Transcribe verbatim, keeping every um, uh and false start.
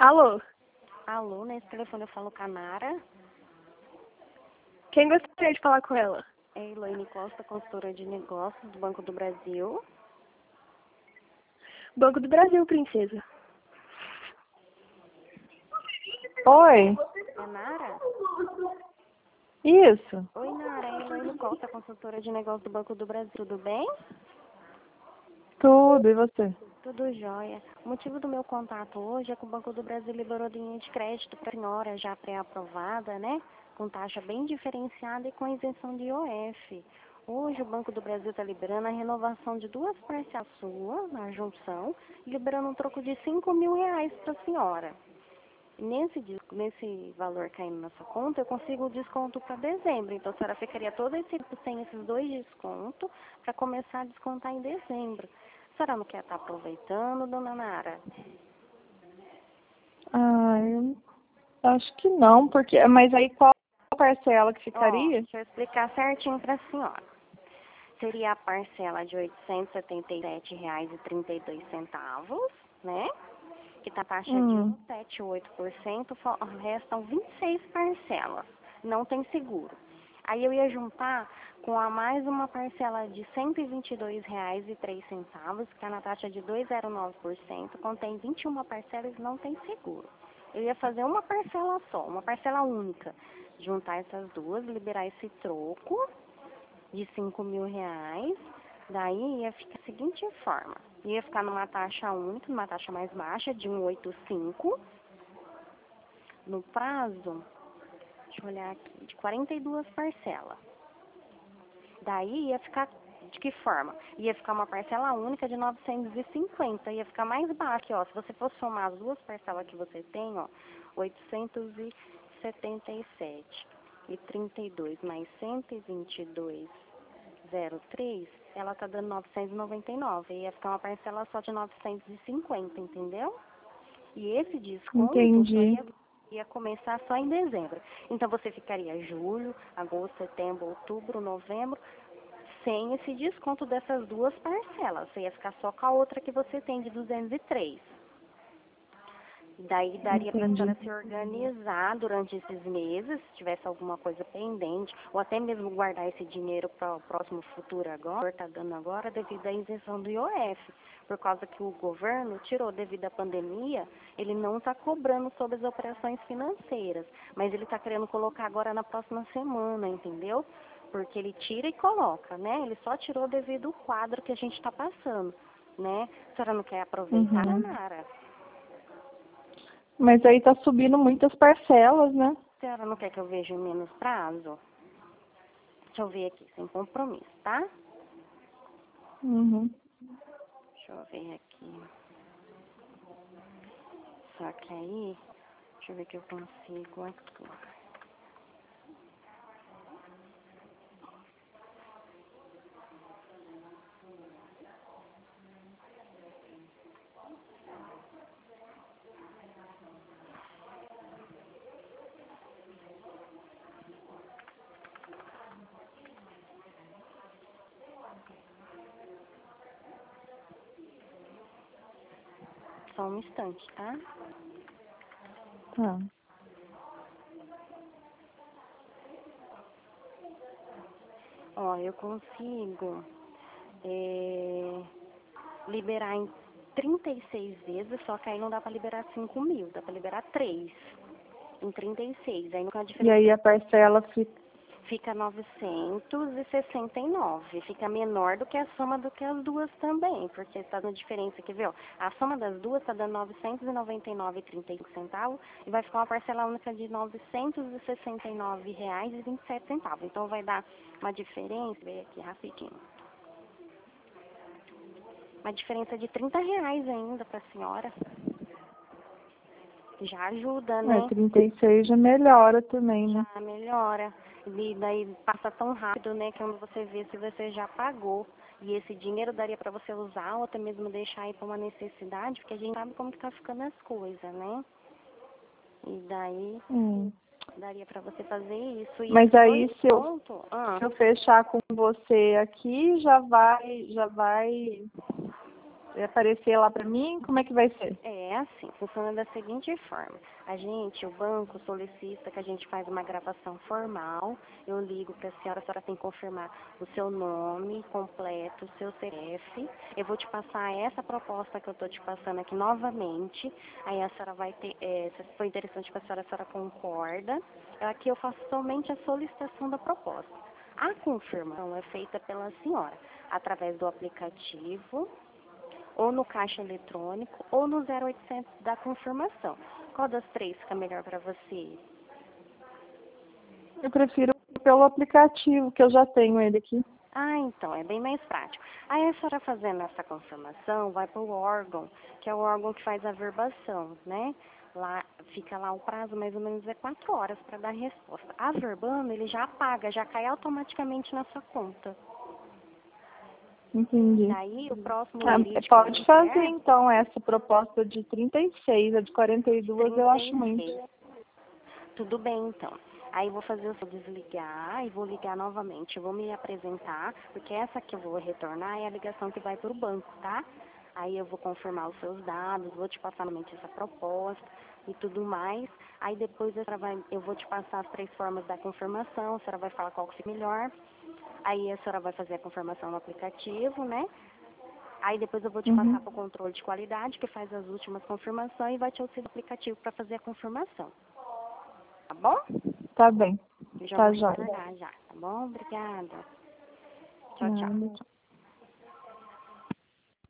Alô? Alô, nesse telefone eu falo com a Nara. Quem gostaria de falar com ela? É Elaine Costa, consultora de negócios do Banco do Brasil. Banco do Brasil, princesa. Oi, É Nara? isso. Oi, Nara. É Elaine Costa, consultora de negócios do Banco do Brasil. Tudo bem? Tudo, e você? Tudo jóia. O motivo do meu contato hoje é que o Banco do Brasil liberou linha de crédito para a senhora já pré-aprovada, né? Com taxa bem diferenciada e com isenção de I O F. Hoje o Banco do Brasil está liberando a renovação de duas parcelas suas na junção, liberando um troco de cinco mil reais para a senhora. Nesse, nesse valor caindo na sua conta, eu consigo o desconto para dezembro. Então, a senhora ficaria todo esse tempo sem esses dois descontos para começar a descontar em dezembro. A senhora não quer estar aproveitando, dona Nara? Ah, eu acho que não, porque... Mas aí qual parcela que Ó, ficaria? deixa eu explicar certinho para a senhora. Seria a parcela de oitocentos e setenta e sete reais e trinta e dois centavos, né? Que está a taxa de Hum, um vírgula setenta e oito por cento, restam vinte e seis parcelas, não tem seguro. Aí eu ia juntar com a mais uma parcela de cento e vinte e dois reais e três centavos, que está na taxa de dois vírgula zero nove por cento, contém vinte e uma parcelas e não tem seguro. Eu ia fazer uma parcela só, uma parcela única, juntar essas duas, liberar esse troco de cinco mil reais, daí ia ficar da seguinte forma, ia ficar numa taxa única, numa taxa mais baixa, de cento e oitenta e cinco, no prazo, deixa eu olhar aqui, de quarenta e duas parcelas. Daí ia ficar de que forma? Ia ficar uma parcela única de novecentos e cinquenta, ia ficar mais baixo, ó, se você for somar as duas parcelas que você tem, ó, oitocentos e setenta e sete e trinta e dois mais cento e vinte e dois zero três, ela tá dando novecentos e noventa e nove, ia ficar uma parcela só de novecentos e cinquenta, entendeu? E esse desconto só entendi. ia, ia começar só em dezembro. Então você ficaria julho, agosto, setembro, outubro, novembro, sem esse desconto dessas duas parcelas. Você ia ficar só com a outra que você tem de duzentos e três. Daí daria para a Entendi. senhora se organizar durante esses meses, se tivesse alguma coisa pendente, ou até mesmo guardar esse dinheiro para o próximo futuro agora, está dando agora, devido à isenção do I O F. Por causa que o governo tirou devido à pandemia, ele não está cobrando sobre as operações financeiras, mas ele está querendo colocar agora na próxima semana, entendeu? Porque ele tira e coloca, né? Ele só tirou devido ao quadro que a gente está passando, né? A senhora não quer aproveitar, Uhum. Nara? Mas aí tá subindo muitas parcelas, né? A senhora não quer que eu veja em menos prazo? Deixa eu ver aqui, sem compromisso, tá? Uhum. Deixa eu ver aqui. Só que aí, deixa eu ver que eu consigo aqui. Só um instante, tá? Tá. Ó, eu consigo é, liberar em trinta e seis vezes, só que aí não dá pra liberar cinco mil, dá pra liberar três em trinta e seis. Aí não tem a E diferença. aí a parcela fica... Fica novecentos e sessenta e nove. Fica menor do que a soma do que as duas também, porque está dando diferença, quer ver, ó, a soma das duas está dando novecentos e noventa e nove reais e trinta e cinco centavos e vai ficar uma parcela única de novecentos e sessenta e nove reais e vinte e sete centavos. Então vai dar uma diferença, vem aqui rapidinho, uma diferença de trinta reais ainda para a senhora. Já ajuda, É, né? trinta e seis já melhora também, né? Já melhora. E daí passa tão rápido, né, que quando você vê se você já pagou. E esse dinheiro daria para você usar ou até mesmo deixar aí para uma necessidade, porque a gente sabe como que tá ficando as coisas, né? E daí Hum. daria para você fazer isso. E Mas esses aí dois se eu, pontos, ah, se eu fechar com você aqui, já vai, já vai Vai aparecer lá pra mim? Como é que vai ser? É assim, funciona da seguinte forma. A gente, o banco solicita que a gente faz uma gravação formal. Eu ligo para a senhora, a senhora tem que confirmar o seu nome completo, o seu C P F. Eu vou te passar essa proposta que eu estou te passando aqui novamente. Aí a senhora vai ter, é, se for interessante para a senhora, a senhora concorda. Aqui eu faço somente a solicitação da proposta. A confirmação é feita pela senhora através do aplicativo, ou no caixa eletrônico, ou no zero oitocentos da confirmação. Qual das três fica melhor para você? Eu prefiro pelo aplicativo, que eu já tenho ele aqui. Ah, então, é bem mais prático. Aí a senhora fazendo essa confirmação, vai para o órgão, que é o órgão que faz a verbação, né? Lá, fica lá o prazo, mais ou menos, é quatro horas para dar a resposta. Averbando, ele já apaga, já cai automaticamente na sua conta. Entendi. Daí, o próximo Ah, limite pode que fazer, tiver, então, essa proposta de trinta e seis. A de quarenta e duas eu acho muito. trinta e seis. Tudo bem, então. Aí vou fazer o seu desligar e vou ligar novamente. Eu vou me apresentar, porque essa que eu vou retornar é a ligação que vai para o banco, tá? Aí eu vou confirmar os seus dados, vou te passar novamente essa proposta e tudo mais. Aí depois a senhora vai, eu vou te passar as três formas da confirmação, a senhora vai falar qual que fica melhor. Aí a senhora vai fazer a confirmação no aplicativo, né? Aí depois eu vou te Uhum. passar para o controle de qualidade, que faz as últimas confirmações e vai te auxiliar o aplicativo para fazer a confirmação. Tá bom? Tá bem. Eu já Tá vou jóia. retornar já, tá bom? Obrigada. Tchau, tchau. Nada.